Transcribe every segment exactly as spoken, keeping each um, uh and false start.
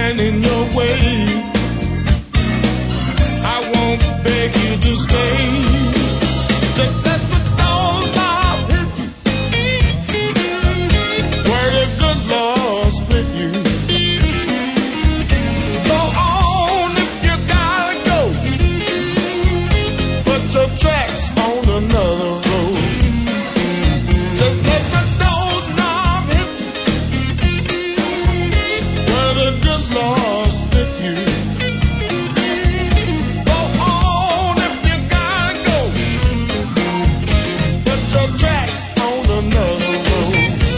stand in your way. I won't beg you to stay. Just let the doors off hit you, where the good Lord split you. Go on if you gotta go, put your tracks on another road. Just let the doors knob hit you, where the good Lord split you. Go on if you gotta go, put your tracks on another road.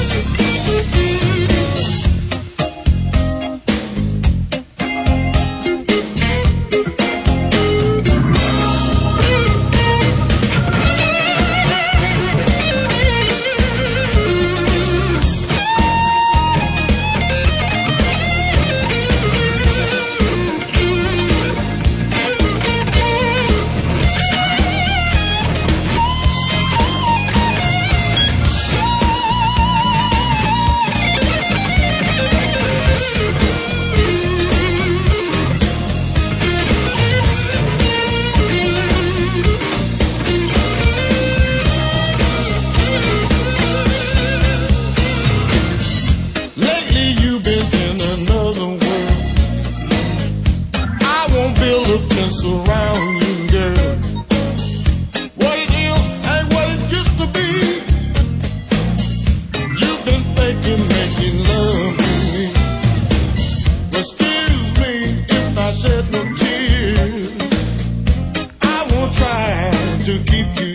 Lately you've been in another world. I won't build a fence around you, girl. What it is ain't what it used to be. You've been thinking, making love to me. Excuse me if I shed no tears. I won't try to keep you